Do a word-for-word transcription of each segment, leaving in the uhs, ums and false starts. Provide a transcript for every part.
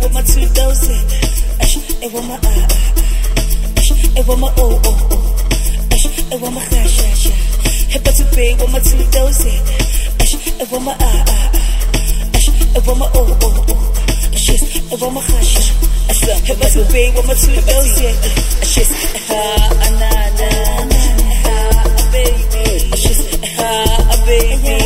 with my two dozy. It was my ah ah. It was my oh oh oh. It was my ha sha sha. Hip to pay with my two dozy. It was my ah ah ah. It was my oh oh oh. It was my ha sha. Hip to pay with my two dozy. Ah na na ah baby. Ah baby.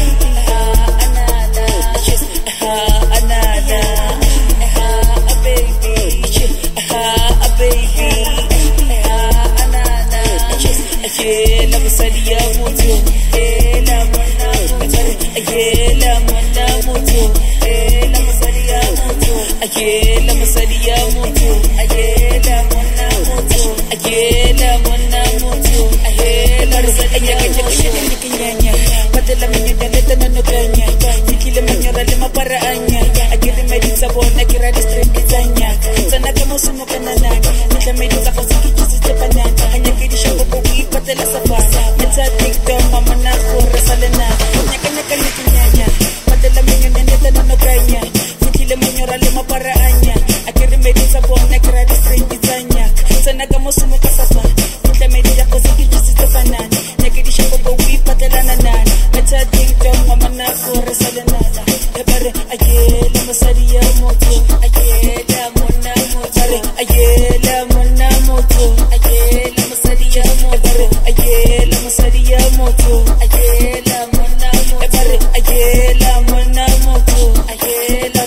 Ayela masadi ya mutu, ayela mwana mutu, ayela mwana mutu, ayela ayela kanya kinyanya, padala minyo daleta nanoganya, nikile manyora lima para anya, agiri medita bona kira district designer, sana kama sumo kanana, nikile medita kwa siki jizi tepanana, hanya kiri shoko kuki padala safara, meta TikTok mama na kore salena, nyaka nyaka kinyanya, padala minyo daleta nanoganya. Le manyora le mapara anya akere medisa bona kira district designer sana kama sumo kasasa ile medida kosi kijisi tefanana nakidi shako bo wi patelana nana meta dinto mama na kore salena ebare ayela masari ya moto ayela mona moto ayela mona moto ayela masari ya moto ayela masari ya moto ayela mona moto ebare ayela mona moto ayela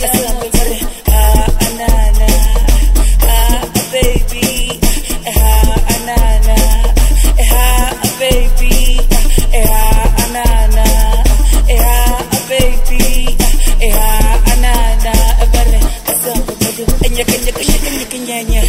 Nyanya,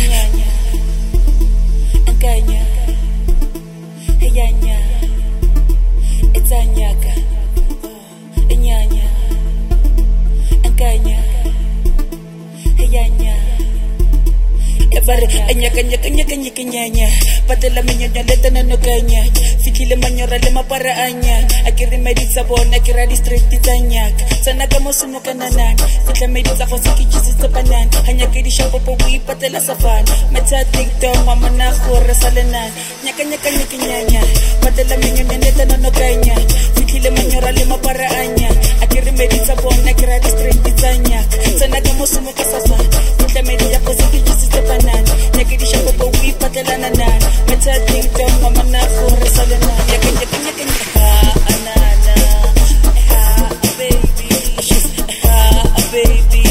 angkanya, heyanya, etanyaka, nyanya, angkanya, heyanya, ebare, anyaka nyaka nyaka nyaka nyanya, padala minyo daleta nanoganya, fikile manyora le mapara anya, akiri medisa bona kira district designer, sana kama sumo kanana, fikile medisa kwa siki jizi tepanan, hanya kiri shako po wi padala safana, meta TikTok mama na kore salena, nyaka nyaka nyaka nyanya, padala minyo daleta nanoganya, fikile manyora le mapara anya, akiri medisa bona kira district designer, sana kama sumo kasasa, fikile medisa kwa siki jizi tepanan, nyakiri shako po wi padala nanan, meta TikTok mama na kore salena, nyaka nyaka nyaka nyaka anana, ah baby, ah baby.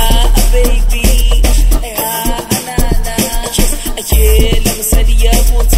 Ayela masadi ya moto